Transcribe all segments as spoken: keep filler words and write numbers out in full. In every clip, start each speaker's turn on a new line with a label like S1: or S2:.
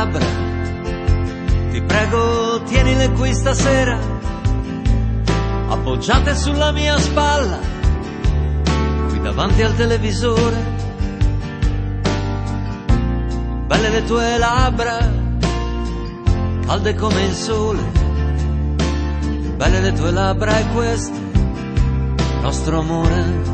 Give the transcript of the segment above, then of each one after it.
S1: labbra, ti prego tienile qui stasera, appoggiate sulla mia spalla, qui davanti al televisore. Belle le tue labbra, calde come il sole, belle le tue labbra e questo nostro amore.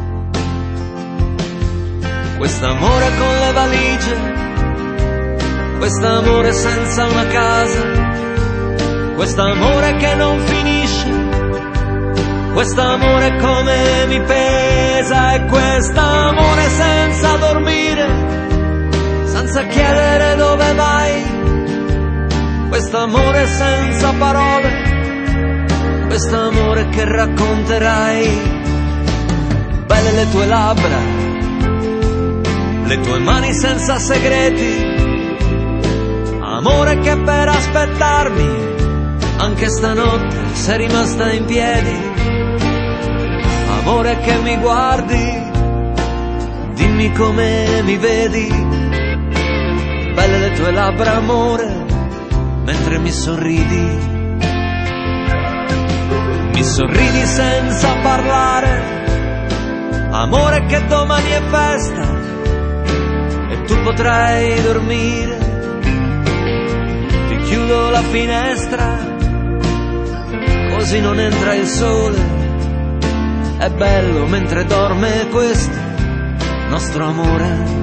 S1: Quest'amore con le valigie, quest'amore senza una casa, quest'amore che non finisce, quest'amore come mi pesa, e quest'amore senza dormire, senza chiedere dove vai, quest'amore senza parole, quest'amore che racconterai. Belle le tue labbra, le tue mani senza segreti, amore che per aspettarmi anche stanotte sei rimasta in piedi, amore che mi guardi, dimmi come mi vedi. Belle le tue labbra amore, mentre mi sorridi, mi sorridi senza parlare, amore che domani è festa e tu potrai dormire. Ti chiudo la finestra, così non entra il sole, è bello mentre dorme questo nostro amore.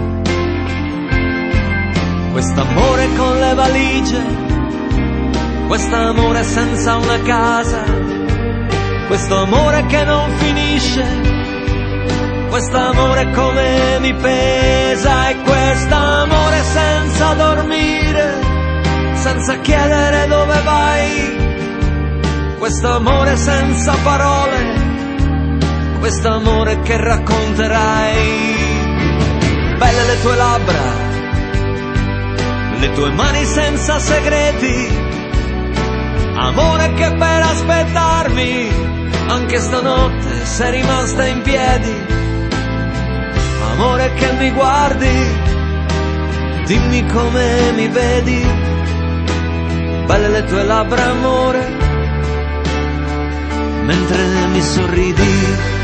S1: Quest'amore con le valigie, quest'amore senza una casa, questo amore che non finisce, quest'amore come mi pesa, e quest'amore senza dormire, senza chiedere dove vai, quest'amore senza parole, quest'amore che racconterai. Belle le tue labbra, le tue mani senza segreti, amore che per aspettarmi anche stanotte sei rimasta in piedi, amore che mi guardi, dimmi come mi vedi. Belle le tue labbra amore, mentre mi sorridi.